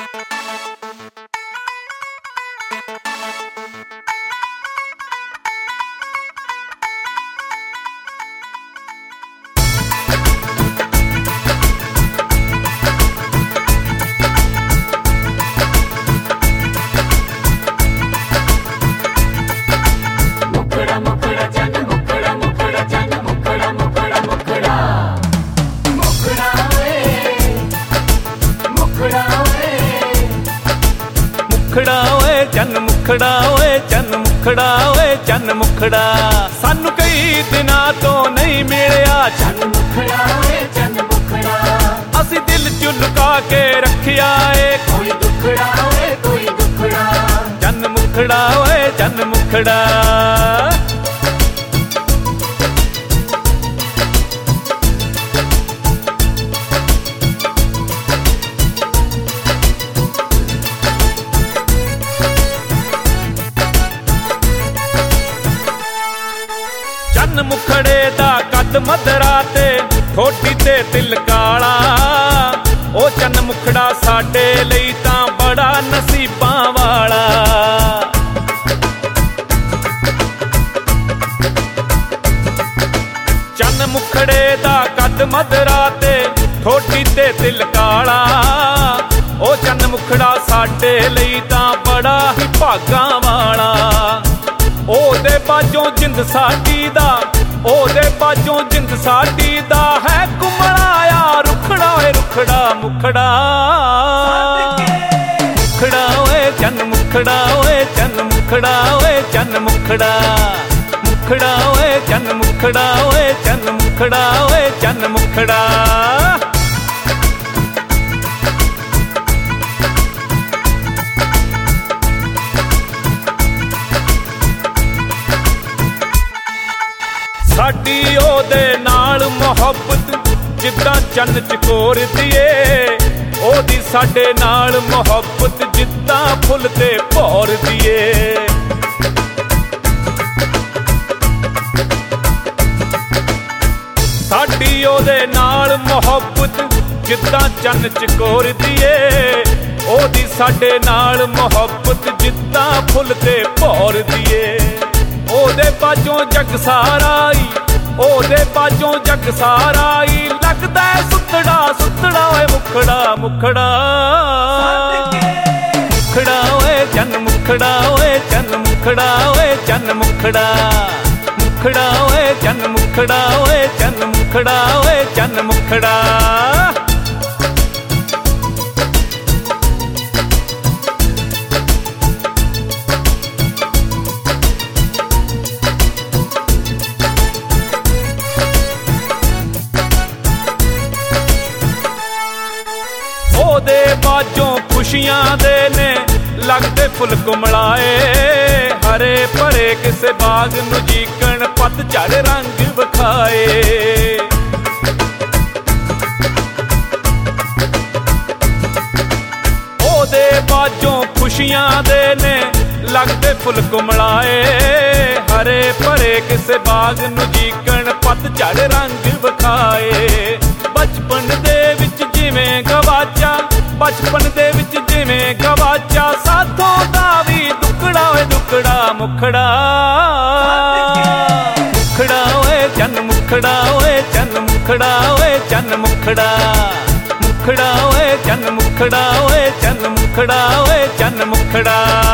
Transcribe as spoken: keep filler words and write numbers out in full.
मुखड़ा ओए चन्न मुखड़ा ओए चन्न मुखड़ा ओए चन्न मुखड़ा सानू कई दिना तो नहीं मिलिया चन्न मुखड़ा ओए चन्न मुखड़ा असी दिल च लुका के रखिया ए कोई दुखड़ा ओए कोई दुखड़ा चन्न मुखड़ा ओए चन्न मुखड़ा चन्न मुखड़े दा कद मदरा ते ठोटी ते तिल काला ओ चन्न मुखड़ा साडे लई तां बड़ा नसीबां वाला चन्न मुखड़े दा कद मदरा ते ठोटी ते तिल काला ओ चन्न मुखड़ा साडे लई तां बड़ा ही भागां वाला ओदे बाजों जिंद साडी दा ओदे बाजों जिंद साडी दा है घुमणाया रुखड़ा ओए रुखड़ा मुखड़ा मुखड़ा ओए चन्न मुखड़ा ओए चन्न मुखड़ा ओए चन्न मुखड़ा मुखड़ा ओए चन्न मुखड़ा ओए चन्न मुखड़ा ओए चन्न मुखड़ा साडी ओदे नाल मोहब्बत जिद्दां चन्न चकोर दिए ओदी साडे नाल मोहब्बत जिद्दां फुल ते भौर दिए साडी ओदे नाल मोहब्बत जिद्दां चन्न चकोर दिए ओदी साडे नाल मोहब्बत जिद्दां फुल ते भौर दिए ओदे बाजों जग सारा ही ओदे बाजों जग सारा ही लगदा है सुतड़ा सुतड़ा ओए मुखड़ा मुखड़ा मुखड़ा ओए चन्न मुखड़ा ओए चन्न मुखड़ा ओए चन्न मुखड़ा मुखड़ा ओए चन्न मुखड़ा ओए चन्न मुखड़ा ओए चन्न मुखड़ा ओदे बाजों खुशियां दे ने लगदे फुल कुमलाए हरे भरे किसे बाग नू जीकण पतझड़ रंग विखाए ओदे बाजों खुशियां दे ने लगदे फुल कुमलाए हरे भरे किसे बाग नू जीकण पतझड़ रंग विखाए बचपन दे विच जिवें गवाचा बचपन दे विच जिवें गवाचा साथों दा वी दुखड़ा ओए दुखड़ा मुखड़ा मुखड़ा ओए चन्न मुखड़ा ओए चन्न मुखड़ा ओए चन्न मुखड़ा मुखड़ा ओए चन्न मुखड़ा ओए चन्न मुखड़ा ओए चन्न मुखड़ा